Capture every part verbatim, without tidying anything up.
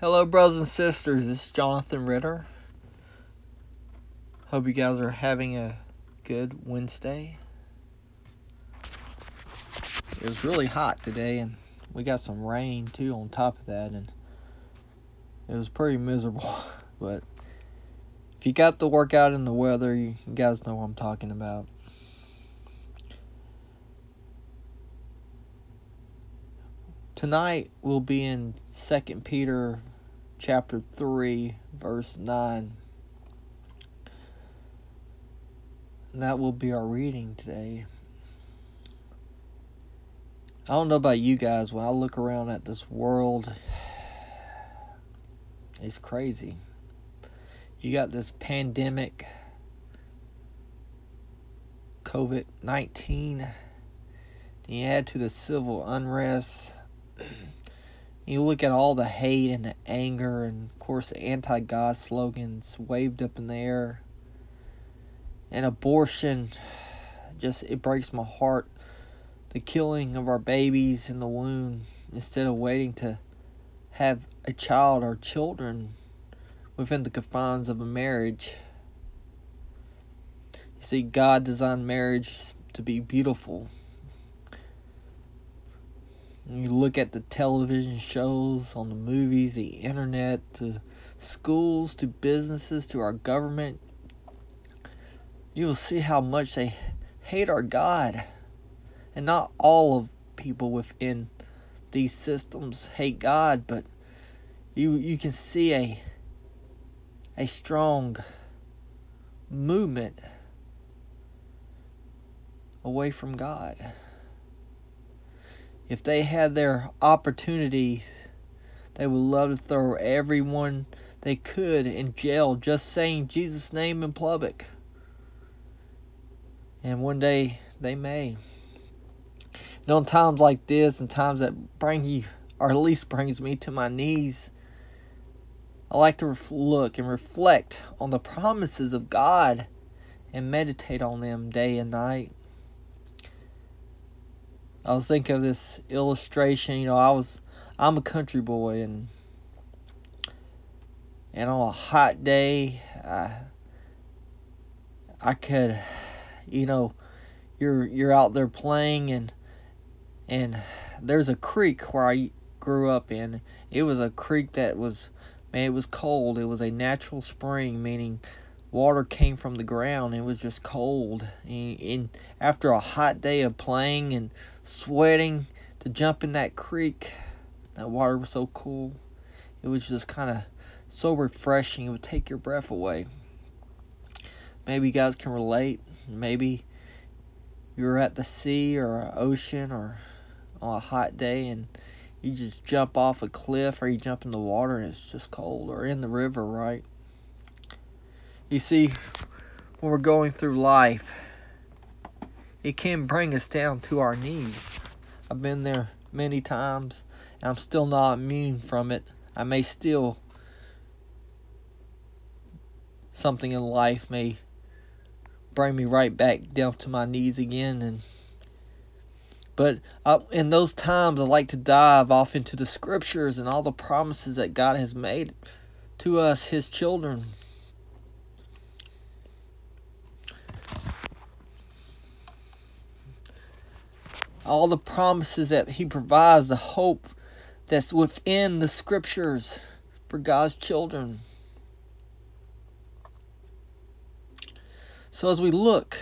Hello, brothers and sisters. This is Jonathan Ritter. Hope you guys are having a good Wednesday. It was really hot today, and we got some rain too on top of that, and it was pretty miserable. But if you got to work out in the weather, you guys know what I'm talking about. Tonight we'll be in Second Peter chapter three, verse nine. And that will be our reading today. I don't know about you guys, when I look around at this world, it's crazy. You got this pandemic, covid nineteen, you add to the civil unrest. You look at all the hate and the anger and, of course, the anti-God slogans waved up in the air. And abortion, just, it breaks my heart. The killing of our babies in the womb instead of waiting to have a child or children within the confines of a marriage. You see, God designed marriage to be beautiful. You look at the television shows, on the movies, the internet, to schools, to businesses, to our government. You will see how much they hate our God. And not all of people within these systems hate God, but you you can see a a strong movement away from God. If they had their opportunity, they would love to throw everyone they could in jail just saying Jesus' name in public. And one day they may. You know, in times like this, and times that bring you, or at least brings me to my knees, I like to ref- look and reflect on the promises of God and meditate on them day and night. I was thinking of this illustration. You know, I was, I'm a country boy, and and on a hot day, I, I could, you know, you're you're out there playing, and and there's a creek where I grew up in. It was a creek that was, man, it was cold. It was a natural spring, meaning water came from the ground. It was just cold. And, and after a hot day of playing and sweating, to jump in that creek, that water was so cool. It was just kind of so refreshing. It would take your breath away. Maybe you guys can relate. Maybe you're at the sea or ocean or on a hot day and you just jump off a cliff, or you jump in the water and it's just cold, or in the river, right? You see, when we're going through life, it can bring us down to our knees. I've been there many times, and I'm still not immune from it. I may still, something in life may bring me right back down to my knees again. And But I, in those times, I like to dive off into the scriptures and all the promises that God has made to us, His children. All the promises that He provides, the hope that's within the scriptures for God's children. So as we look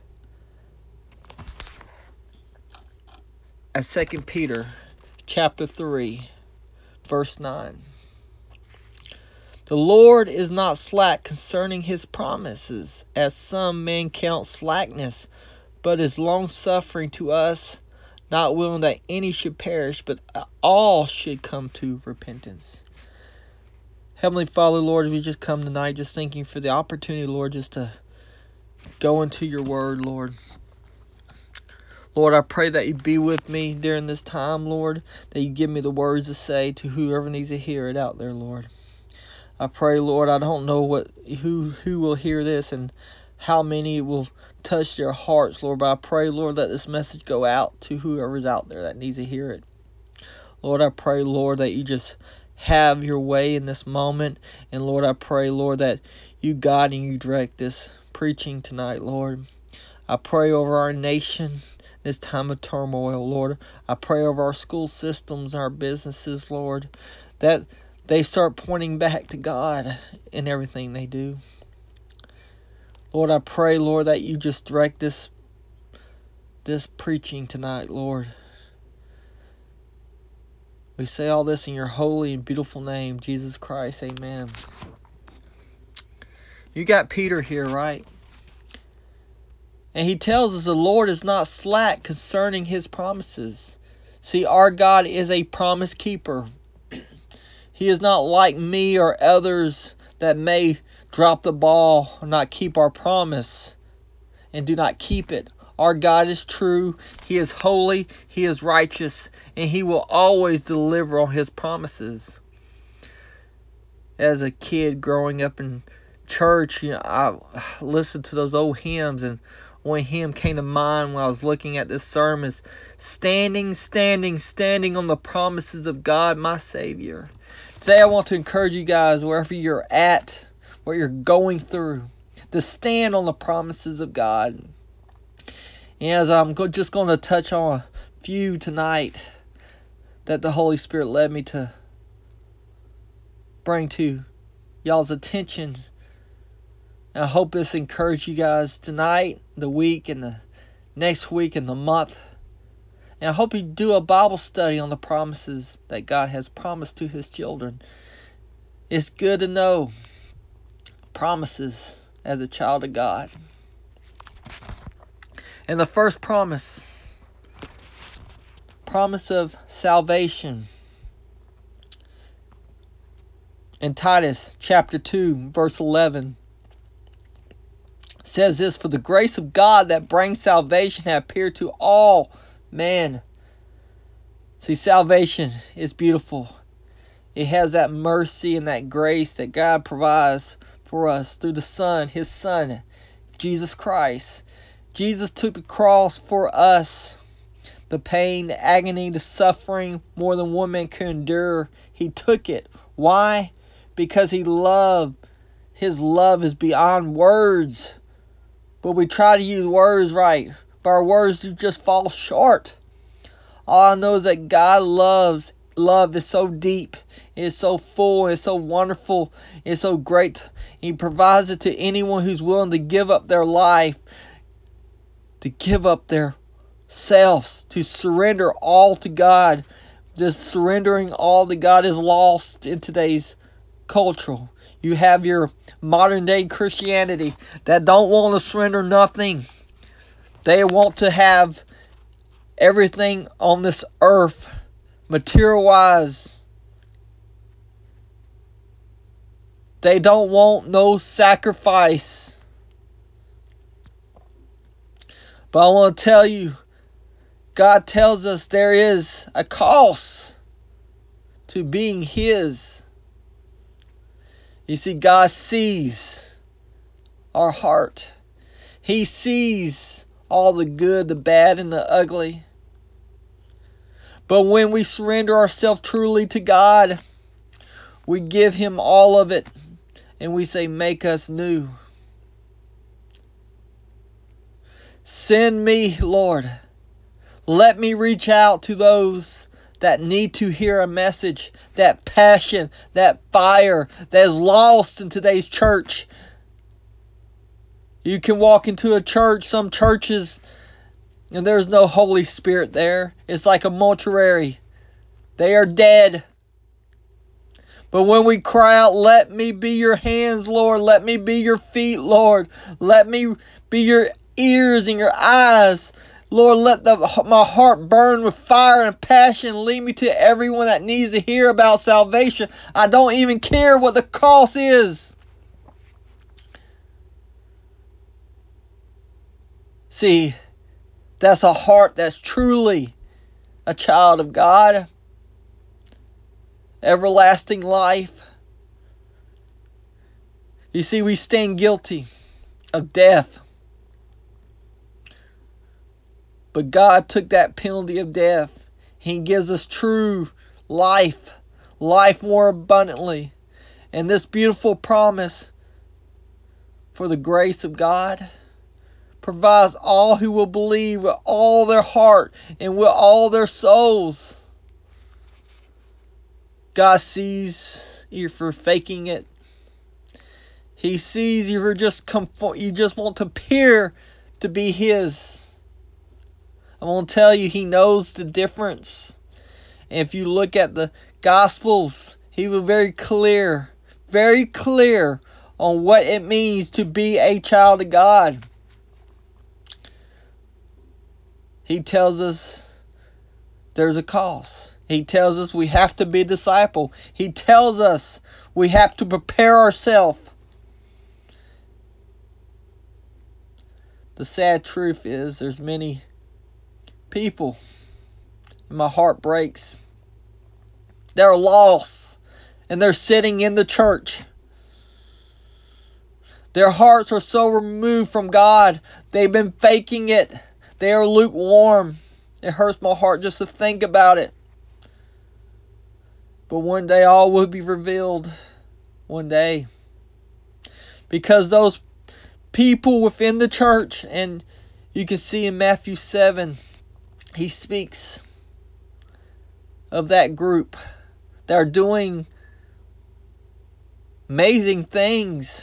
at Second Peter chapter three, verse nine. The Lord is not slack concerning His promises, as some men count slackness, but is long-suffering to us, not willing that any should perish, but all should come to repentance. Heavenly Father, Lord, we just come tonight just thanking for the opportunity, Lord, just to go into your word, Lord. Lord, I pray that you be with me during this time, Lord, that you give me the words to say to whoever needs to hear it out there, Lord. I pray, Lord, I don't know what who who will hear this and how many will touch their hearts, Lord, but I pray, Lord, that this message go out to whoever's out there that needs to hear it. Lord, I pray, Lord, that you just have your way in this moment. And Lord, I pray, Lord, that you guide and you direct this preaching tonight, Lord. I pray over our nation this time of turmoil, Lord. I pray over our school systems, our businesses, Lord, that they start pointing back to God in everything they do. Lord, I pray, Lord, that you just direct this this preaching tonight, Lord. We say all this in your holy and beautiful name, Jesus Christ. Amen. You got Peter here, right? And he tells us the Lord is not slack concerning his promises. See, our God is a promise keeper. He is not like me or others that may drop the ball or not keep our promise and do not keep it. Our God is true. He is holy. He is righteous. And he will always deliver on his promises. As a kid growing up in church, you know, I listened to those old hymns, and one hymn came to mind when I was looking at this sermon is standing, standing, standing on the promises of God, my Savior. Today I want to encourage you guys, wherever you're at, what you're going through, to stand on the promises of God. And as I'm just going to touch on a few tonight that the Holy Spirit led me to bring to y'all's attention. And I hope this encouraged you guys tonight, the week, and the next week, and the month. And I hope you do a Bible study on the promises that God has promised to his children. It's good to know promises as a child of God. And the first promise, promise of salvation. In Titus chapter two, verse eleven, says this, for the grace of God that brings salvation hath appeared to all men. See, salvation is beautiful. It has that mercy and that grace that God provides for us through the Son, his Son, Jesus Christ. Jesus took the cross for us. The pain, the agony, the suffering, more than one man could endure. He took it. Why? Because he loved. His love is beyond words. But we try to use words right, but our words do just fall short. All I know is that God loves. Love is so deep. It's so full. It's so wonderful. It's so great. He provides it to anyone who's willing to give up their life, to give up their selves, to surrender all to God. Just surrendering all to God is lost in today's culture. You have your modern day Christianity that don't want to surrender nothing. They want to have everything on this earth, material wise. They don't want no sacrifice. But I want to tell you, God tells us there is a cost to being his. You see, God sees our heart. He sees all the good, the bad, and the ugly. But when we surrender ourselves truly to God, we give him all of it, and we say, make us new. Send me, Lord. Let me reach out to those that need to hear a message, that passion, that fire that is lost in today's church. You can walk into a church, some churches, and there's no Holy Spirit there. It's like a mortuary. They are dead. But when we cry out, let me be your hands, Lord. Let me be your feet, Lord. Let me be your ears and your eyes. Lord, let the, my heart burn with fire and passion. Lead me to everyone that needs to hear about salvation. I don't even care what the cost is. See, that's a heart that's truly a child of God. Everlasting life. You see, we stand guilty of death. But God took that penalty of death. He gives us true life. life more abundantly. And this beautiful promise for the grace of God provides all who will believe with all their heart and with all their souls. God sees if you're faking it. He sees if you're just conform, you just want to appear to be His. I'm going to tell you, He knows the difference. And if you look at the Gospels, He was very clear, very clear on what it means to be a child of God. He tells us there's a cost. He tells us we have to be a disciple. He tells us we have to prepare ourselves. The sad truth is there's many people, and my heart breaks. They're lost, and they're sitting in the church. Their hearts are so removed from God. They've been faking it. They are lukewarm. It hurts my heart just to think about it. But one day all will be revealed. One day. Because those people within the church, and you can see in Matthew seven, he speaks of that group that are doing amazing things,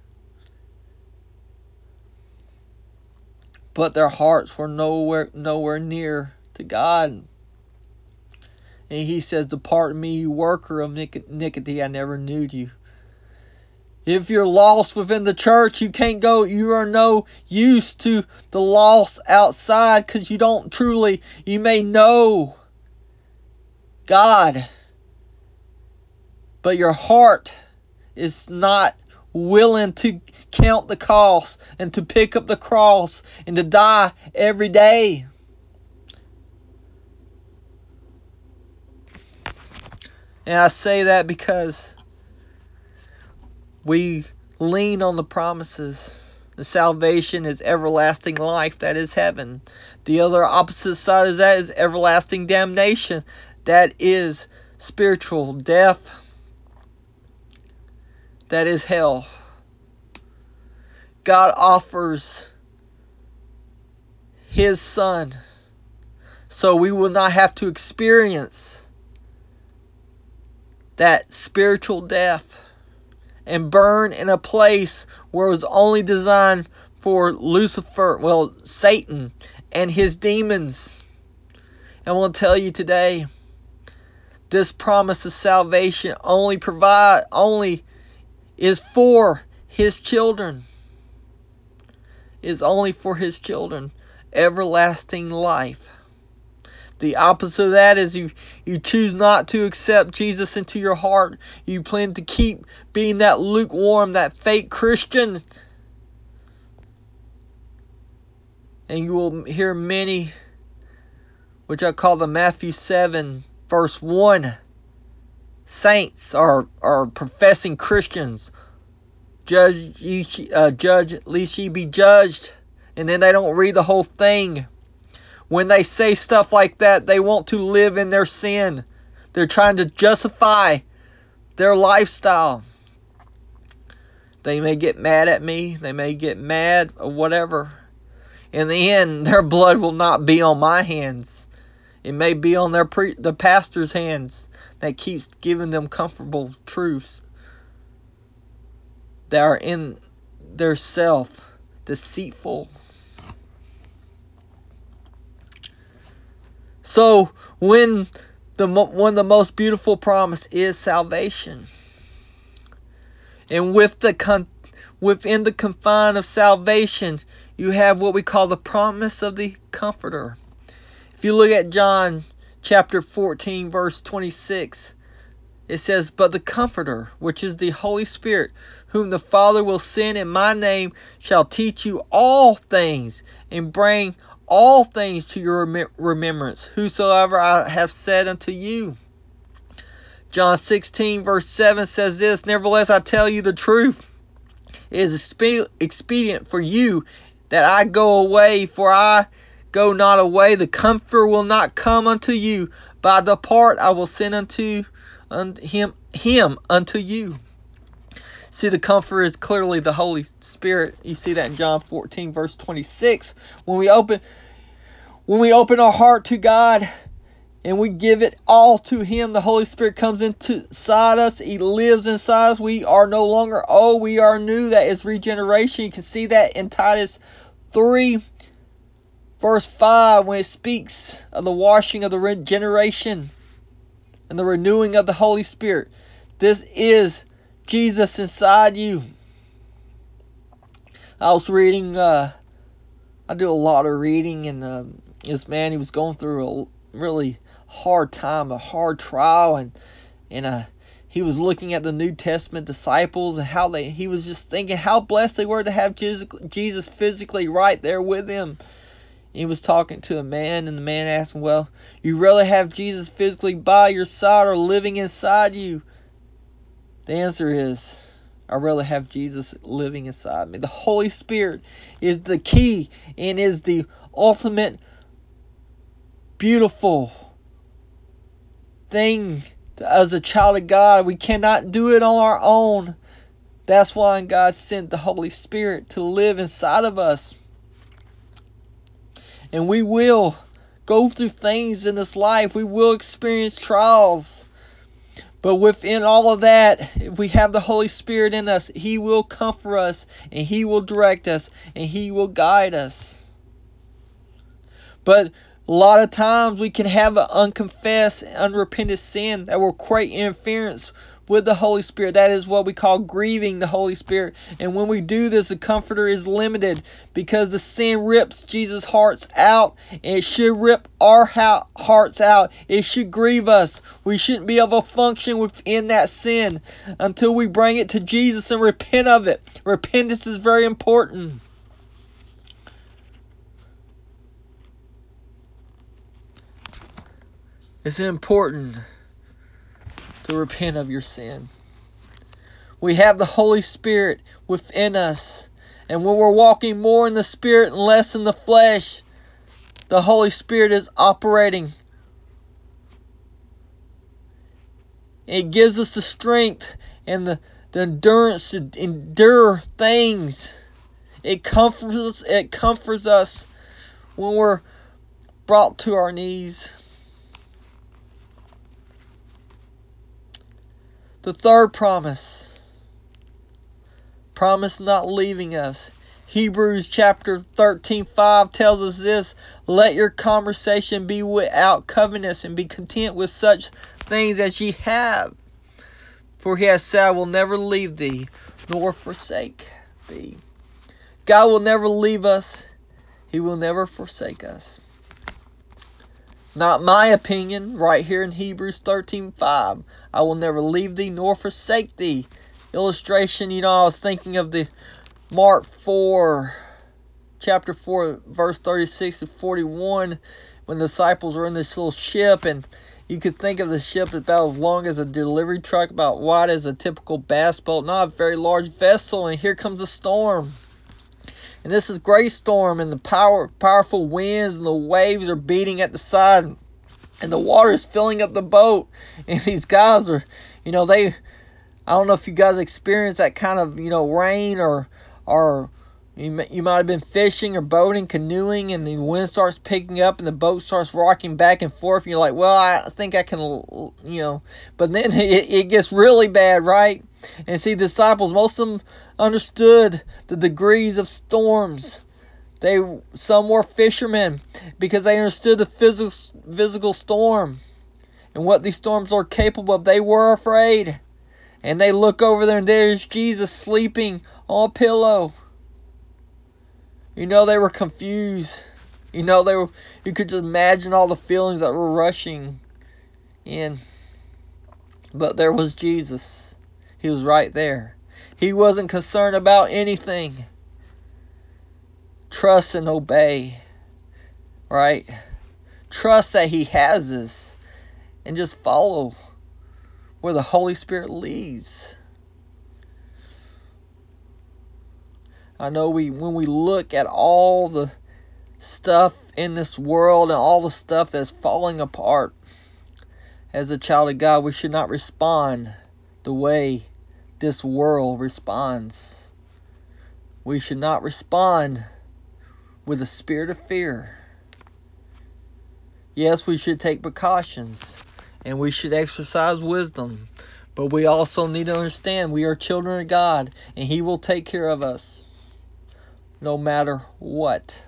but their hearts were nowhere nowhere near to God. And he says, "Depart from me, you worker of iniquity, I never knew you." If you're lost within the church, you can't go, you are no use to the lost outside, because you don't truly, you may know God, but your heart is not willing to count the cost and to pick up the cross and to die every day. And I say that because we lean on the promises. The salvation is everlasting life, that is heaven. The other opposite side of that is everlasting damnation, that is spiritual death, that is hell. God offers His Son so we will not have to experience that spiritual death and burn in a place where it was only designed for Lucifer, well, Satan and his demons. And I want to tell you today, this promise of salvation only provide only is for His children. Is only for His children. Everlasting life. The opposite of that is you, you choose not to accept Jesus into your heart. You plan to keep being that lukewarm, that fake Christian. And you will hear many, which I call the Matthew seven, verse one, saints or, or professing Christians. Judge, ye, uh, judge, lest ye be judged. And then they don't read the whole thing. When they say stuff like that, they want to live in their sin. They're trying to justify their lifestyle. They may get mad at me. They may get mad or whatever. In the end, their blood will not be on my hands. It may be on their pre- the pastor's hands that keeps giving them comfortable truths that are in their self deceitful. So when the one of the most beautiful promise is salvation, and with the con- within the confine of salvation, you have what we call the promise of the Comforter. If you look at John chapter fourteen, verse twenty-six, it says, "But the Comforter, which is the Holy Spirit, whom the Father will send in my name, shall teach you all things, and bring all things to your rem- remembrance, whosoever I have said unto you." John sixteen, verse seven says this, "Nevertheless, I tell you the truth. It is expedient for you that I go away, for I go not away. The Comforter will not come unto you. But I depart, I will send unto, unto him, him unto you. See, the Comforter is clearly the Holy Spirit. You see that in John fourteen, verse twenty-six. When we open, when we open our heart to God, and we give it all to Him, the Holy Spirit comes inside us. He lives inside us. We are no longer old. We are new. That is regeneration. You can see that in Titus three, verse five, when it speaks of the washing of the regeneration and the renewing of the Holy Spirit. This is Jesus inside you. I was reading, uh, I do a lot of reading, and uh, this man, he was going through a really hard time, a hard trial, and and uh, he was looking at the New Testament disciples and how they, he was just thinking how blessed they were to have Jesus physically right there with them. He was talking to a man, and the man asked him, well, you really have Jesus physically by your side or living inside you? The answer is, I really have Jesus living inside me. The Holy Spirit is the key and is the ultimate beautiful thing as a child of God. We cannot do it on our own. That's why God sent the Holy Spirit to live inside of us. And we will go through things in this life. We will experience trials. But within all of that, if we have the Holy Spirit in us, He will comfort us, and He will direct us, and He will guide us. But a lot of times we can have an unconfessed, unrepented sin that will create interference with the Holy Spirit. That is what we call grieving the Holy Spirit. And when we do this, the Comforter is limited because the sin rips Jesus' hearts out. And it should rip our hearts out. It should grieve us. We shouldn't be able to function within that sin until we bring it to Jesus and repent of it. Repentance is very important. It's important to repent of your sin. We have the Holy Spirit within us. And when we're walking more in the Spirit and less in the flesh, the Holy Spirit is operating. It gives us the strength and the, the endurance to endure things. It comforts us, it comforts us when we're brought to our knees. The third promise. Promise not leaving us. Hebrews chapter thirteen five tells us this. Let your conversation be without covetousness, and be content with such things as ye have. For He has said, I will never leave thee, nor forsake thee. God will never leave us. He will never forsake us. Not my opinion, right here in Hebrews thirteen five. I will never leave thee, nor forsake thee. Illustration, you know, I was thinking of the Mark four, chapter four, verse thirty-six to forty-one, when the disciples were in this little ship, and you could think of the ship about as long as a delivery truck, about wide as a typical bass boat, not a very large vessel, and here comes a storm. And this is a great storm, and the power, powerful winds and the waves are beating at the side, and the water is filling up the boat, and these guys are, you know, they... I don't know if you guys experience that kind of, you know, rain, or or you, you might have been fishing or boating, canoeing, and the wind starts picking up and the boat starts rocking back and forth. And you're like, well, I think I can, you know, but then it, it gets really bad, right? And see, the disciples, most of them understood the degrees of storms. They, some were fishermen because they understood the physical, physical storm and what these storms are capable of. They were afraid. And they look over there, and there's Jesus sleeping on a pillow. You know, they were confused. You know, they were. You could just imagine all the feelings that were rushing in. But there was Jesus. He was right there. He wasn't concerned about anything. Trust and obey. Right? Trust that He has us. And just follow where the Holy Spirit leads. I know we when we look at all the stuff in this world and all the stuff that's falling apart. As a child of God, we should not respond the way this world responds. We should not respond with a spirit of fear. Yes, we should take precautions and we should exercise wisdom. But we also need to understand we are children of God and He will take care of us no matter what.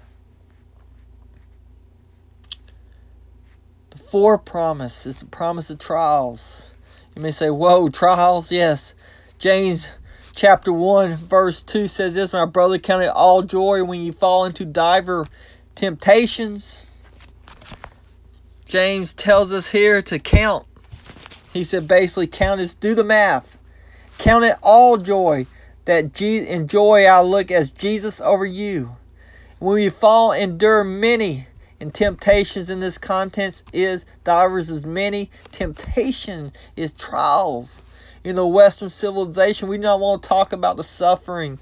The fourth promise is the promise of trials. You may say, whoa, trials? Yes. James chapter one verse two says this, my brother, count it all joy when you fall into diverse temptations. James tells us here to count. He said basically count is do the math. Count it all joy that Je- in joy I look as Jesus over you. When we fall, endure many. And temptations in this context is divers as many. Temptation is trials. In the Western civilization, we don't want to talk about the suffering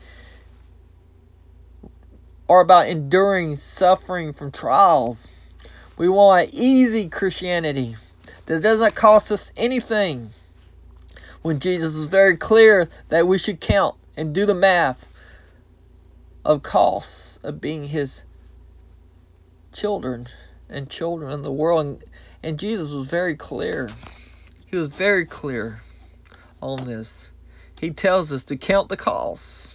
or about enduring suffering from trials. We want an easy Christianity that doesn't cost us anything. When Jesus was very clear that we should count and do the math of costs of being His children and children in the world. And, and Jesus was very clear. He was very clear on this. He tells us to count the costs.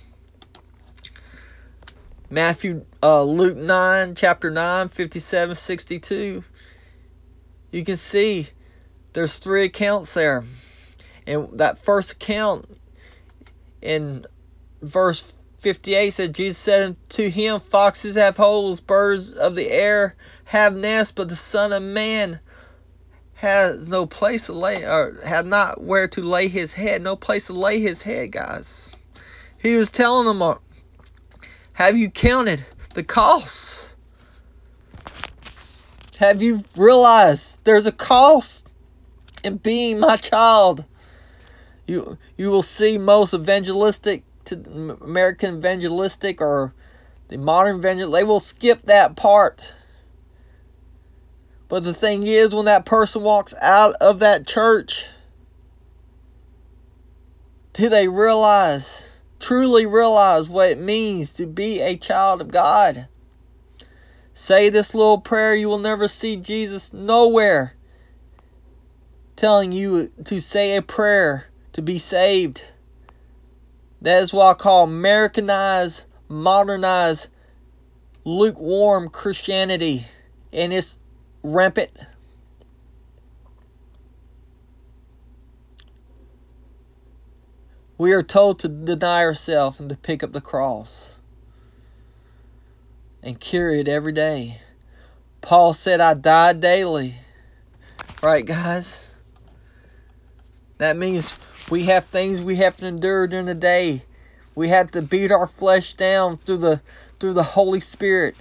Matthew, uh, Luke nine, chapter nine, fifty-seven, sixty-two. You can see there's three accounts there. And that first account in verse fifty-eight said, Jesus said unto him, foxes have holes, birds of the air have nests, but the Son of Man has no place to lay, or had not where to lay his head, no place to lay his head, guys. He was telling them, have you counted the costs? Have you realized there's a cost in being my child? You you will see most evangelistic, to American evangelistic or the modern evangelistic, they will skip that part. But the thing is, when that person walks out of that church, do they realize, truly realize what it means to be a child of God? Say this little prayer, you will never see Jesus nowhere telling you to say a prayer to be saved. That is what I call Americanized, modernized, lukewarm Christianity. And it's rampant. We are told to deny ourselves and to pick up the cross and carry it every day. Paul said, I die daily. Right, guys? That means we have things we have to endure during the day. We have to beat our flesh down through the through the Holy Spirit.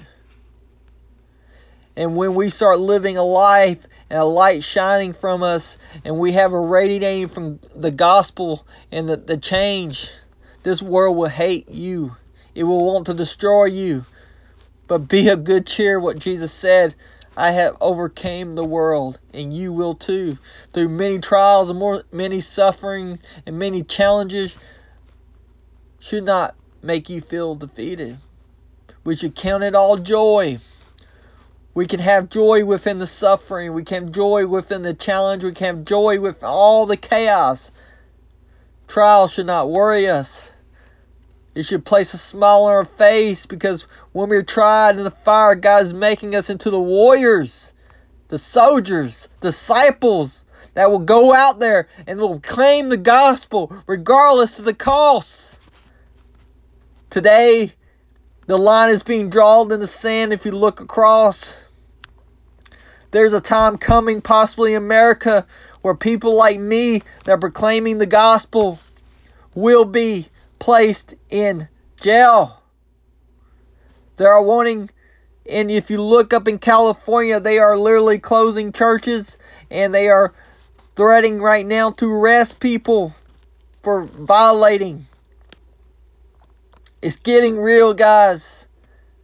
And when we start living a life and a light shining from us, and we have a radiating from the gospel and the, the change, this world will hate you. It will want to destroy you. But be of good cheer, what Jesus said, I have overcame the world, and you will too. Through many trials and more, many sufferings and many challenges should not make you feel defeated. We should count it all joy. We can have joy within the suffering. We can have joy within the challenge. We can have joy with all the chaos. Trials should not worry us. It should place a smile on our face, because when we're tried in the fire, God is making us into the warriors, the soldiers, disciples that will go out there and will claim the gospel regardless of the cost. Today, the line is being drawn in the sand. If you look across, there's a time coming, possibly in America, where people like me that are proclaiming the gospel will be placed in jail. They are wanting, and if you look up in California, they are literally closing churches, and they are threatening right now to arrest people for violating. It's getting real, guys.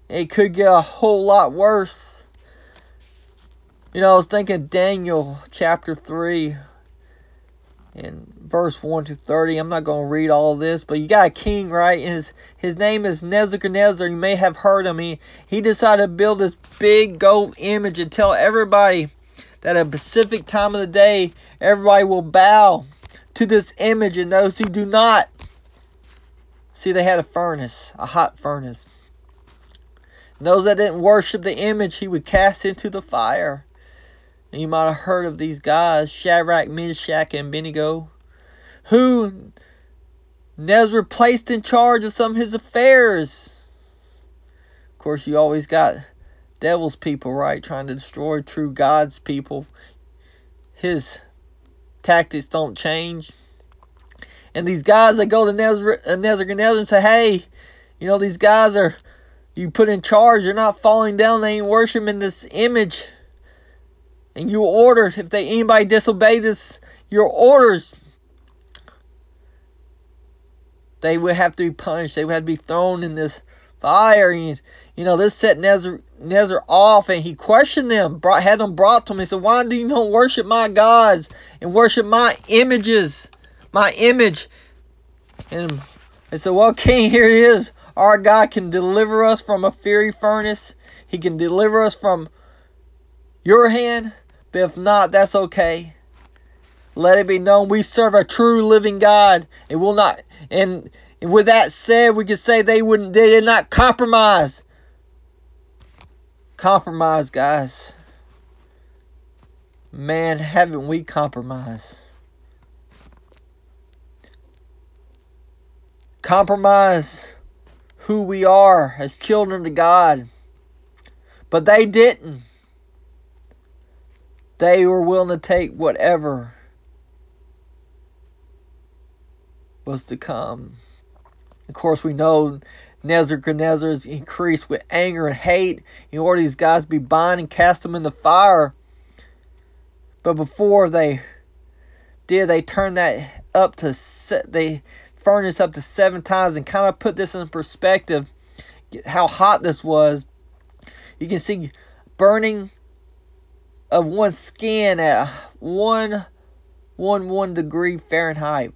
It could get a whole lot worse. You know, I was thinking Daniel chapter three and verse one to thirty. I'm not going to read all of this, but you got a king, right? His his name is Nebuchadnezzar. You may have heard him. He, he decided to build this big gold image and tell everybody that at a specific time of the day, everybody will bow to this image, and those who do not. See, they had a furnace, a hot furnace. And those that didn't worship the image, he would cast into the fire. And you might have heard of these guys, Shadrach, Meshach, and Abednego, who Nebuchadnezzar placed in charge of some of his affairs. Of course, you always got devil's people, right? Trying to destroy true God's people. His tactics don't change. And these guys that go to Nebuchadnezzar and say, hey, you know, these guys are, you put in charge, they're not falling down, they ain't worshiping this image. And you order, if they anybody disobey this, your orders, they would have to be punished. They would have to be thrown in this fire. And, you know, this set Nebuchadnezzar off, and he questioned them, brought, had them brought to him. He said, why do you not worship my gods and worship my images, my image? And they said, well, king, here it is. Our God can deliver us from a fiery furnace. He can deliver us from your hand. But if not, that's okay. Let it be known we serve a true living God. It will not. And, and with that said, we could say they wouldn't. They did not compromise. Compromise, guys. Man, haven't we compromised? Compromise who we are as children of God. But they didn't. They were willing to take whatever was to come. Of course, we know Nebuchadnezzar is increased with anger and hate. He ordered these guys to be bound and cast them in the fire. But before they did, they turned that up to set, they furnace up to seven times, and kind of put this in perspective how hot this was. You can see burning of one's skin at one one one degree Fahrenheit.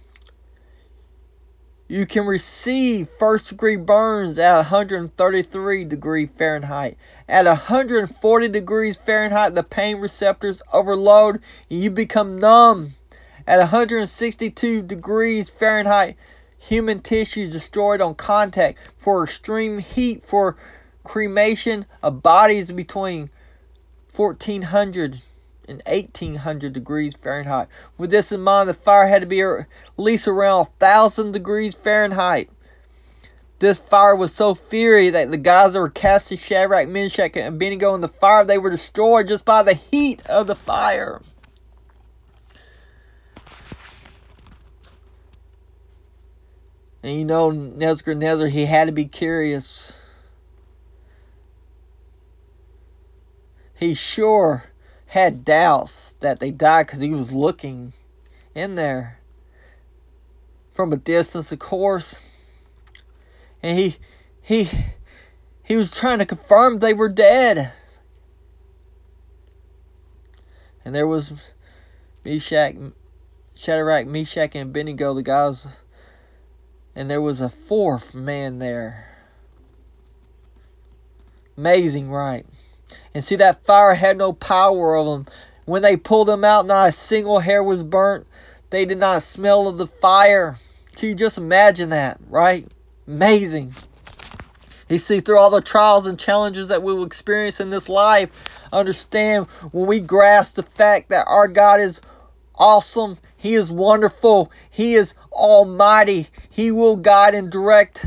You can receive first degree burns at one hundred thirty-three degree Fahrenheit. At one hundred forty degrees Fahrenheit, the pain receptors overload and you become numb. At one hundred sixty-two degrees Fahrenheit, human tissue is destroyed on contact. For extreme heat, for cremation of bodies between fourteen hundred and eighteen hundred degrees Fahrenheit. With this in mind, the fire had to be at least around one thousand degrees Fahrenheit. This fire was so fiery that the guys that were casting Shadrach, Meshach, and Abednego in the fire, they were destroyed just by the heat of the fire. And you know, Nebuchadnezzar, he had to be curious. He sure had doubts that they died because he was looking in there from a distance, of course. And he he he was trying to confirm they were dead. And there was Meshach, Shadrach, Meshach, and Abednego, the guys. And there was a fourth man there. Amazing, right? And see, that fire had no power of them. When they pulled them out, not a single hair was burnt. They did not smell of the fire. Can you just imagine that, right? Amazing. You see, through all the trials and challenges that we will experience in this life, understand when we grasp the fact that our God is awesome, He is wonderful, He is almighty, He will guide and direct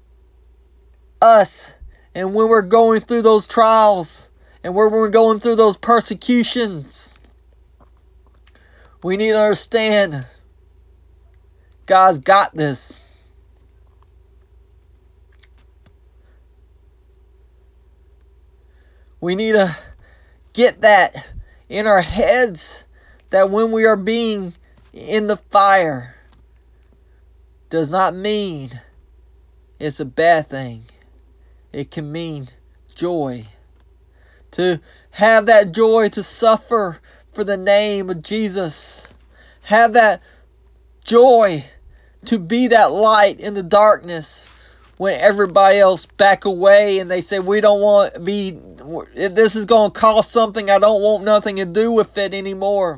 us. And when we're going through those trials, and when we're going through those persecutions, we need to understand God's got this. We need to get that in our heads, that when we are being in the fire, does not mean it's a bad thing. It can mean joy. To have that joy to suffer for the name of Jesus. Have that joy to be that light in the darkness when everybody else back away and they say, we don't want to be, if this is going to cost something, I don't want nothing to do with it anymore.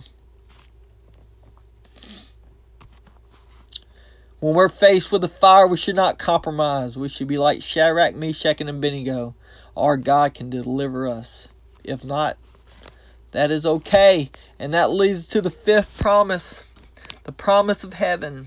When we're faced with the fire, we should not compromise. We should be like Shadrach, Meshach, and Abednego. Our God can deliver us. If not, that is okay. And that leads to the fifth promise, the promise of heaven.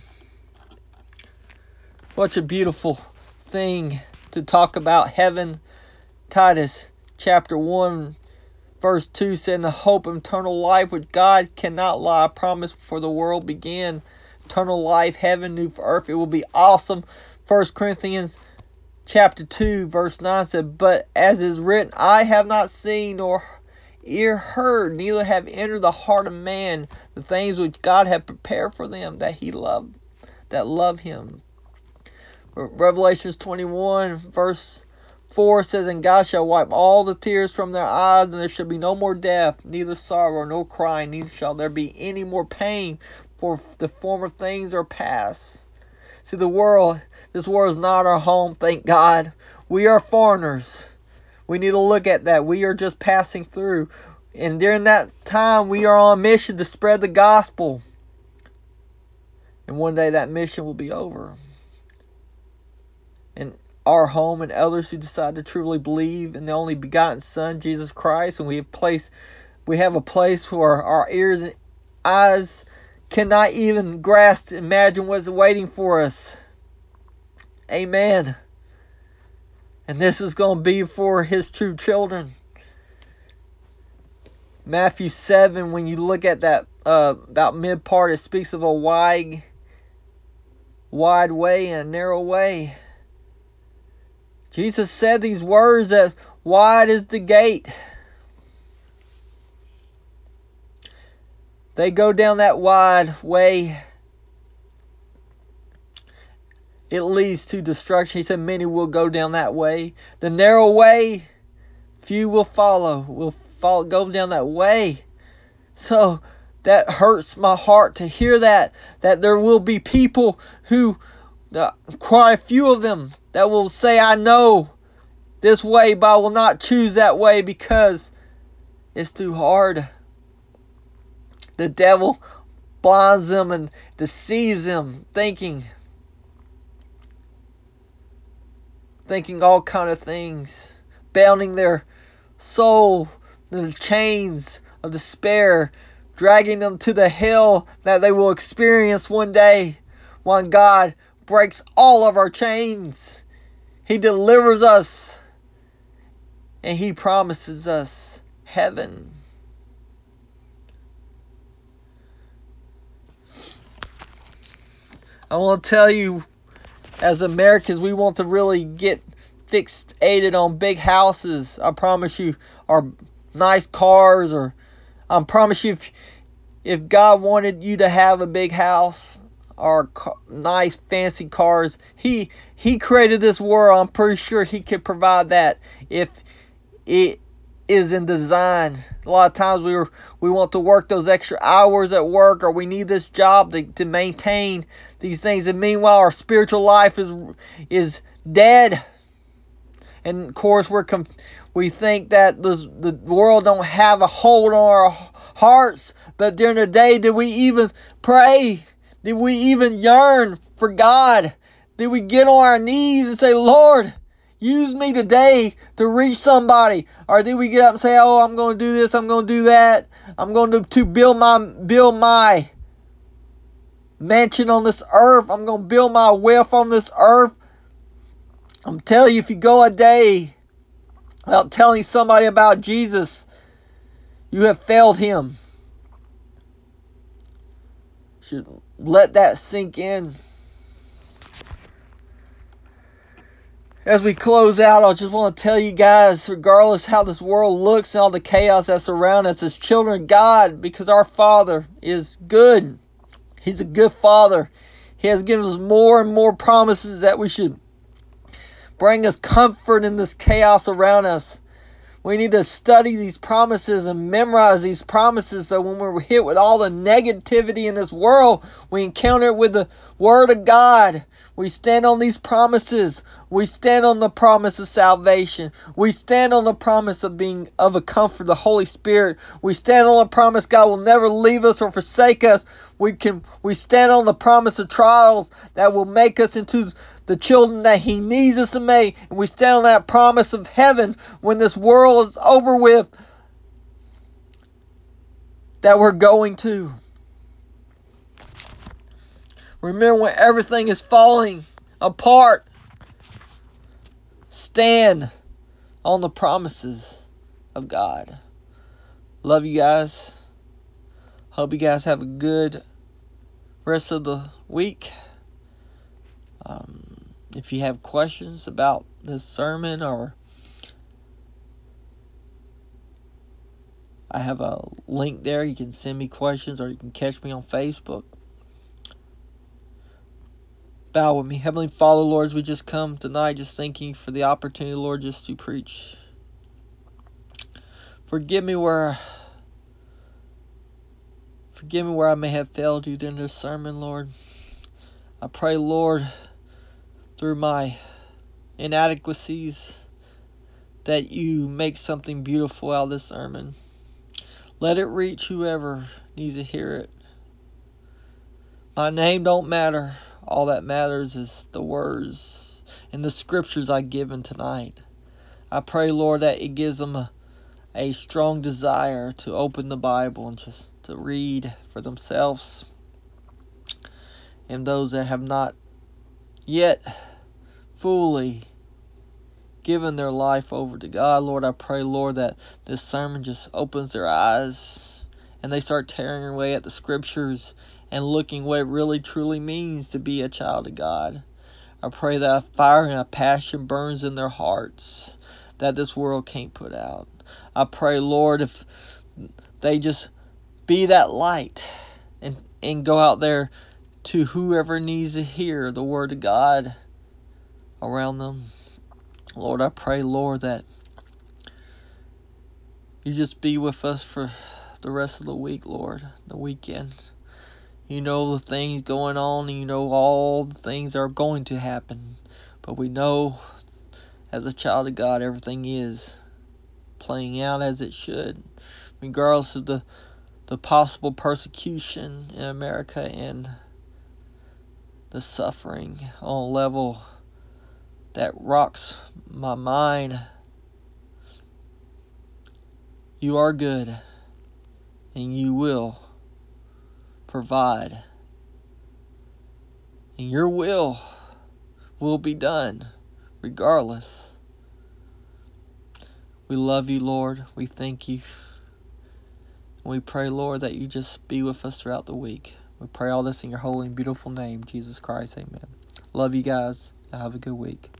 What a beautiful thing to talk about heaven. Titus chapter one verse two said, the hope of eternal life which God cannot lie, promised before the world began. Eternal life, heaven, new earth. It will be awesome. First Corinthians chapter two verse nine said, but as is written, I have not seen nor ear heard, neither have entered the heart of man the things which God hath prepared for them that he loved, that love him. Revelations twenty-one verse four says, and God shall wipe all the tears from their eyes, and there shall be no more death, neither sorrow nor crying, neither shall there be any more pain, for the former things are past. See, the world, this world is not our home, thank God. We are foreigners. We need to look at that. We are just passing through. And during that time, we are on a mission to spread the gospel. And one day that mission will be over. And our home and others who decide to truly believe in the only begotten Son, Jesus Christ, and we have place, we have a place where our ears and eyes cannot even grasp, imagine what's waiting for us. Amen. And this is going to be for his true children. Matthew seven, when you look at that uh, about mid part, it speaks of a wide, wide way and a narrow way. Jesus said these words that wide is the gate. They go down that wide way. It leads to destruction. He said many will go down that way. The narrow way, few will follow. Will follow, go down that way. So that hurts my heart to hear that. That there will be people who, uh, quite a few of them, that will say, I know this way, but I will not choose that way because it's too hard. The devil blinds them and deceives them, thinking, thinking all kind of things, bounding their soul in the chains of despair, dragging them to the hell that they will experience one day when God breaks all of our chains. He delivers us, and He promises us heaven. I want to tell you, as Americans, we want to really get fixated on big houses. I promise you, or nice cars, or I promise you, if, if God wanted you to have a big house or car, nice fancy cars, He He created this world. I'm pretty sure He could provide that if it is in design. A lot of times we were, we want to work those extra hours at work, or we need this job to, to maintain these things, and meanwhile our spiritual life is is dead. And of course we're conf- we think that this, the world don't have a hold on our hearts, but during the day, did we even pray? Did we even yearn for God? Did we get on our knees and say, Lord, use me today to reach somebody? Or did we get up and say, oh, I'm going to do this, I'm going to do that, I'm going to, to build my build my mansion on this earth, I'm going to build my wealth on this earth? I'm telling you, if you go a day without telling somebody about Jesus, you have failed Him. You should let that sink in. As we close out, I just want to tell you guys, regardless how this world looks and all the chaos that surrounds us as children of God, because our Father is good. He's a good Father. He has given us more and more promises that we should bring us comfort in this chaos around us. We need to study these promises and memorize these promises so when we're hit with all the negativity in this world, we encounter it with the Word of God. We stand on these promises. We stand on the promise of salvation. We stand on the promise of being of a comfort, the Holy Spirit. We stand on the promise God will never leave us or forsake us. We can we stand on the promise of trials that will make us into the children that He needs us to make. And we stand on that promise of heaven when this world is over with, that we're going to. Remember, when everything is falling apart, stand on the promises of God. Love you guys. Hope you guys have a good rest of the week. Um, if you have questions about this sermon, or I have a link there, you can send me questions, or you can catch me on Facebook. Bow with me. Heavenly Father, Lord, as we just come tonight, just thanking you for the opportunity, Lord, just to preach. Forgive me where Forgive me where I may have failed you during this sermon, Lord. I pray, Lord, through my inadequacies, that you make something beautiful out of this sermon. Let it reach whoever needs to hear it. My name don't matter. All that matters is the words and the scriptures I've given tonight. I pray, Lord, that it gives them a, a strong desire to open the Bible and just to read for themselves. And those that have not yet fully given their life over to God, Lord, I pray, Lord, that this sermon just opens their eyes and they start tearing away at the scriptures and looking what it really truly means to be a child of God. I pray that a fire and a passion burns in their hearts that this world can't put out. I pray, Lord, if they just be that light and, and go out there to whoever needs to hear the word of God around them. Lord, I pray, Lord, that you just be with us for the rest of the week, Lord, the weekend. You know the things going on, and you know all the things that are going to happen. But we know, as a child of God, everything is playing out as it should, regardless of the, the possible persecution in America and the suffering on a level that rocks my mind. You are good, and you will provide, and your will will be done regardless. We love you, Lord. We thank you. We pray, Lord, that you just be with us throughout the week. We pray all this in your holy and beautiful name, Jesus Christ. Amen. Love you guys. Have a good week.